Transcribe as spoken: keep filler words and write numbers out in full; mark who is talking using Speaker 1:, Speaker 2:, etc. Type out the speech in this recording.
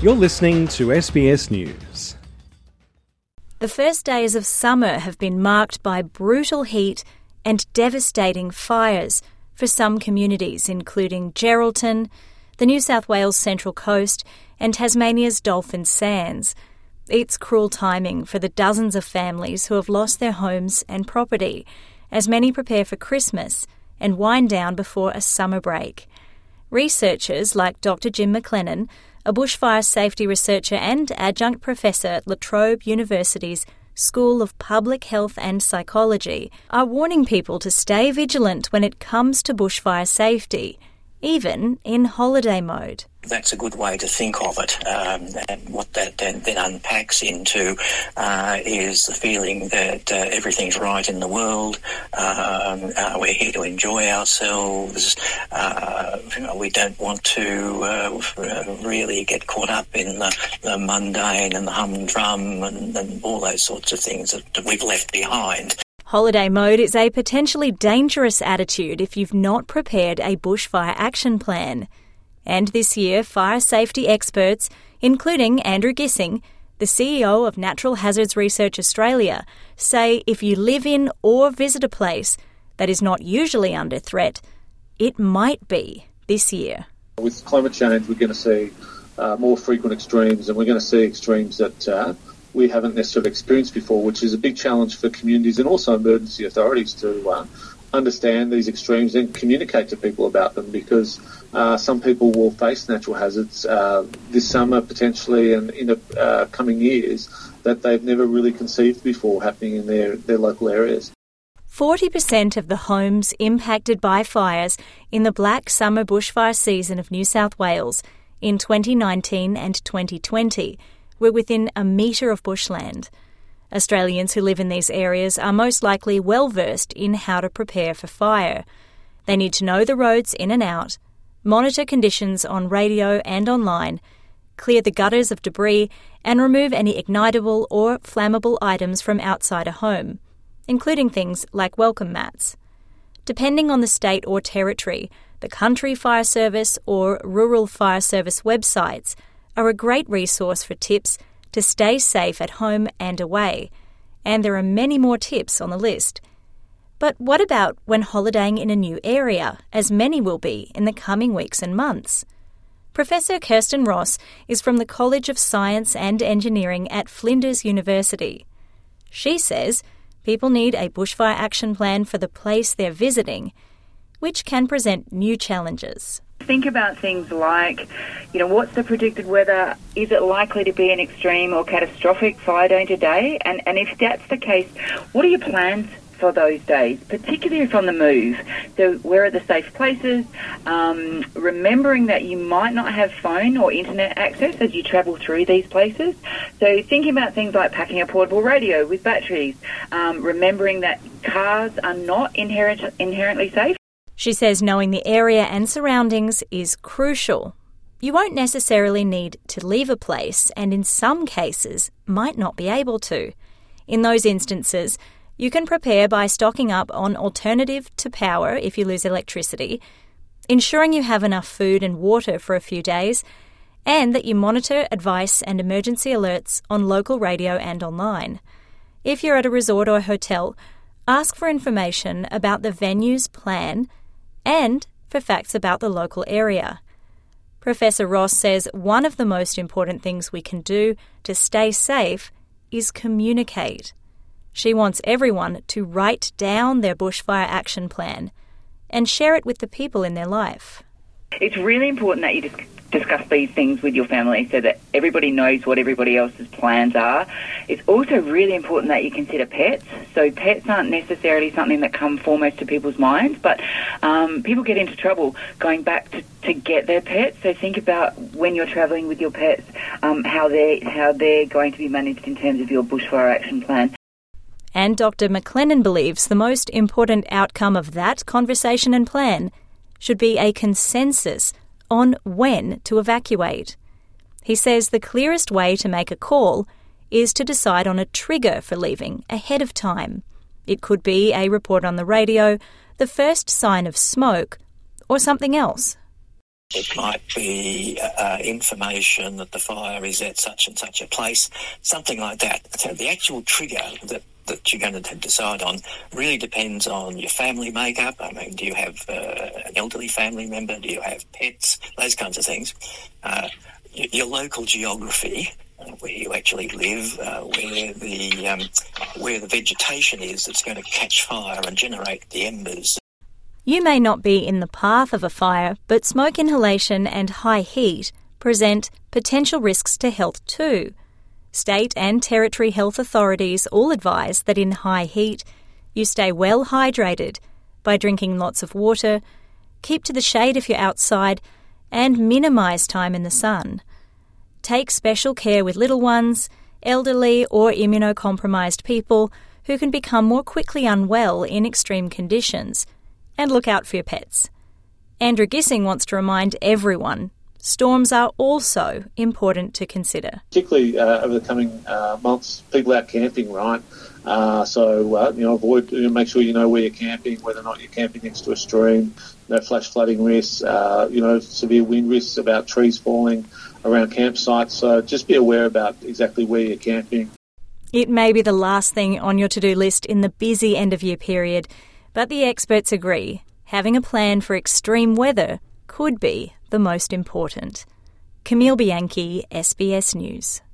Speaker 1: You're listening to S B S News.
Speaker 2: The first days of summer have been marked by brutal heat and devastating fires for some communities, including Geraldton, the New South Wales Central Coast and Tasmania's Dolphin Sands. It's cruel timing for the dozens of families who have lost their homes and property, as many prepare for Christmas and wind down before a summer break. Researchers like Doctor Jim McLennan, a bushfire safety researcher and adjunct professor at La Trobe University's School of Public Health and Psychology, are warning people to stay vigilant when it comes to bushfire safety, even in holiday mode.
Speaker 3: That's a good way to think of it. Um, and what that then, then unpacks into uh, is the feeling that uh, everything's right in the world. Um, uh, we're here to enjoy ourselves. Uh, we don't want to uh, really get caught up in the, the mundane and the humdrum and, and all those sorts of things that, that we've left behind.
Speaker 2: Holiday mode is a potentially dangerous attitude if you've not prepared a bushfire action plan. And this year, fire safety experts, including Andrew Gissing, the C E O of Natural Hazards Research Australia, say if you live in or visit a place that is not usually under threat, it might be this year.
Speaker 4: With climate change, we're going to see uh, more frequent extremes, and we're going to see extremes that uh, we haven't necessarily experienced before, which is a big challenge for communities and also emergency authorities to uh, understand these extremes and communicate to people about them, because uh, some people will face natural hazards uh, this summer potentially and in the uh, coming years that they've never really conceived before happening in their, their local areas.
Speaker 2: forty percent of the homes impacted by fires in the Black Summer bushfire season of New South Wales in twenty nineteen and twenty twenty were within a metre of bushland. Australians who live in these areas are most likely well versed in how to prepare for fire. They need to know the roads in and out, monitor conditions on radio and online, clear the gutters of debris and remove any ignitable or flammable items from outside a home, including things like welcome mats. Depending on the state or territory, the Country Fire Service or Rural Fire Service websites are a great resource for tips to stay safe at home and away, and there are many more tips on the list. But what about when holidaying in a new area, as many will be in the coming weeks and months? Professor Kirsten Ross is from the College of Science and Engineering at Flinders University. She says people need a bushfire action plan for the place they're visiting, which can present new challenges.
Speaker 5: Think about things like, you know, what's the predicted weather? Is it likely to be an extreme or catastrophic fire danger day? And, and if that's the case, what are your plans for those days, particularly if on the move? So where are the safe places? Um, remembering that you might not have phone or internet access as you travel through these places. So thinking about things like packing a portable radio with batteries, um, remembering that cars are not inherent, inherently safe.
Speaker 2: She says knowing the area and surroundings is crucial. You won't necessarily need to leave a place, and in some cases might not be able to. In those instances, you can prepare by stocking up on alternative to power if you lose electricity, ensuring you have enough food and water for a few days, and that you monitor advice and emergency alerts on local radio and online. If you're at a resort or hotel, ask for information about the venue's plan and for facts about the local area. Professor Ross says one of the most important things we can do to stay safe is communicate. She wants everyone to write down their bushfire action plan and share it with the people in their life.
Speaker 5: It's really important that you dis- discuss these things with your family so that everybody knows what everybody else's plans are. It's also really important that you consider pets. So pets aren't necessarily something that come foremost to people's minds, but um, people get into trouble going back to, to get their pets. So think about when you're travelling with your pets, um, how they how they're going to be managed in terms of your bushfire action plan.
Speaker 2: And Doctor McLennan believes the most important outcome of that conversation and plan should be a consensus on when to evacuate. He says the clearest way to make a call is to decide on a trigger for leaving ahead of time. It could be a report on the radio, the first sign of smoke, or something else.
Speaker 3: It might be uh, information that the fire is at such and such a place, something like that. So the actual trigger that, that you're going to decide on really depends on your family makeup. I mean, do you have uh, an elderly family member? Do you have pets? Those kinds of things. Uh, your local geography, where you actually live, uh, where the um, where the vegetation is that's going to catch fire and generate the embers.
Speaker 2: You may not be in the path of a fire, but smoke inhalation and high heat present potential risks to health too. State and territory health authorities all advise that in high heat, you stay well hydrated by drinking lots of water, keep to the shade if you're outside, and minimise time in the sun. Take special care with little ones, elderly or immunocompromised people who can become more quickly unwell in extreme conditions. And look out for your pets. Andrew Gissing wants to remind everyone storms are also important to consider.
Speaker 4: Particularly uh, over the coming uh, months, people out camping, right? Uh, so, uh, you know, avoid, you know, make sure you know where you're camping, whether or not you're camping next to a stream, no flash flooding risks, uh, you know, severe wind risks about trees falling around campsites. So just be aware about exactly where you're camping.
Speaker 2: It may be the last thing on your to-do list in the busy end-of-year period, but the experts agree having a plan for extreme weather could be the most important. Camille Bianchi, S B S News.